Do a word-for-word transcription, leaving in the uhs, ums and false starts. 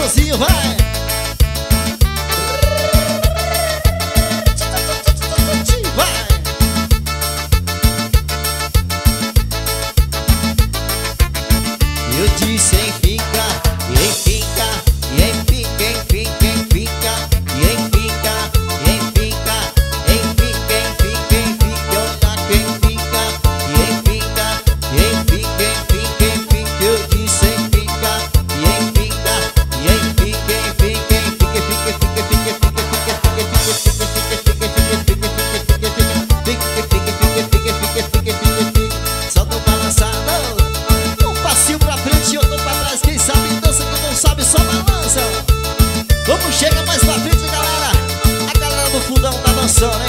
gostosinho, vai. Vai. Eu disse em fica, e em fica, e em fica, em fica, em fica, e em fica, e em fica, em fica, em fica, em fica, olha quem fica, e em fica, e em fica, em fica, em fica, eu disse em fica, e em fica, e em fica, em fica, em fica, fica, fica, fica, fica, fica, fica, fica, fica, fica, fica, só tô balançado. Passinho pra frente e outro pra trás. Quem sabe dança, quem não sabe só balança. Vamos, chega mais pra frente, galera. A galera do fundão tá dançando,